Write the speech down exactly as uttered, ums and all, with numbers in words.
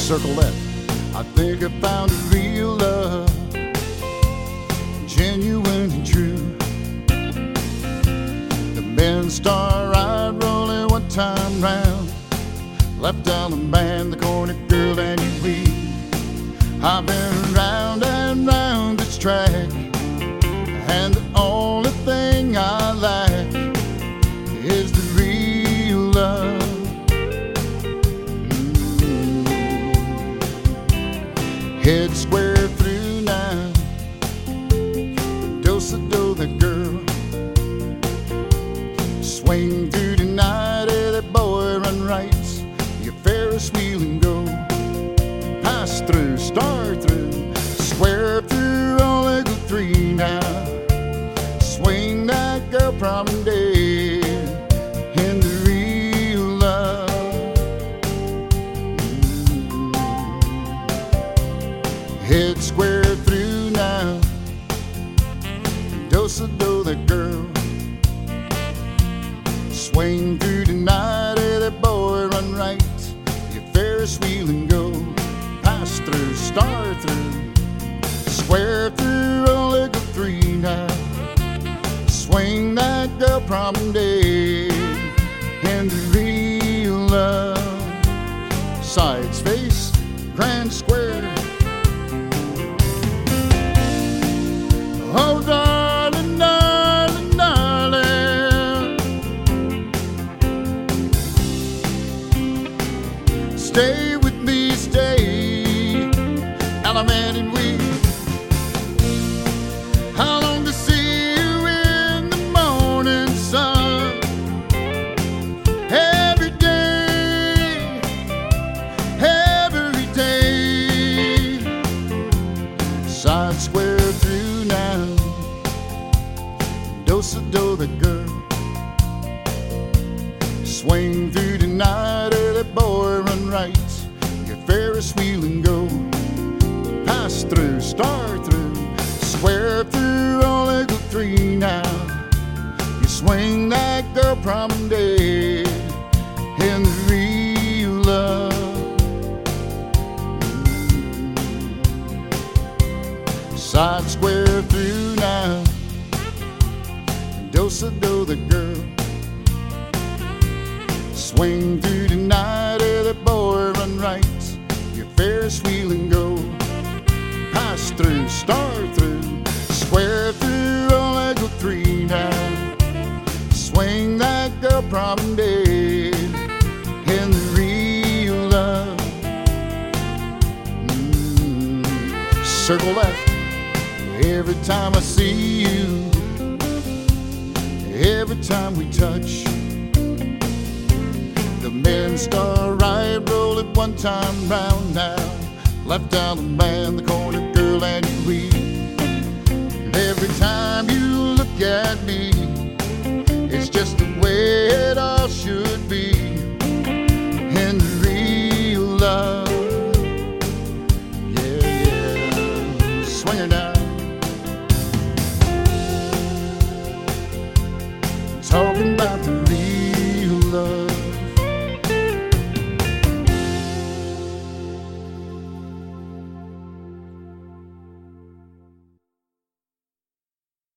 circle left. I think I found a real love, genuine and true. The Bend Star ride rolling one time round, left down the band, the corner girl and you leave. I've been round and round this track, and the only thing I lack is the real love. Mm. Head square through now, do-so-do that girl. Swing through the night, hey, that boy run right. You Ferris wheel and go. Pass through, star through, square through, only go three now. Swing that girl prom day in the real love. Mm. Head square through now, do-so-do that girl. Swing through the night, hey, that boy run right. You Ferris wheel and go. Pass through, star through, square through, only go three now. Swing that girl prom day and the real love. Sides face, grand square. Oh, darling, darling, darling, stay with me, stay, element and we. How long to see you in the morning sun? Every day, every day. Side square through now, do-so-do the girl. Swing through the night, hey, that boy run right. You Ferris wheel and go. Pass through, star through, square through, only go three now. You swing that girl prom day in the real love. Mm. Side square through now, do-so-do the girl. Swing through the night, hey, that boy run right. You Ferris wheel and go. Pass through, star through, square through, only go three now. Swing that girl prom day in the real love. Mm. Circle left. Every time I see you, every time we touch, the Bend Star ride roll it one time round now. Left down the band, the corner girl and you leave. And every time you look at me, it's just the way it all should be. In the real love. Yeah, yeah. Swing her down. Talking about the real love.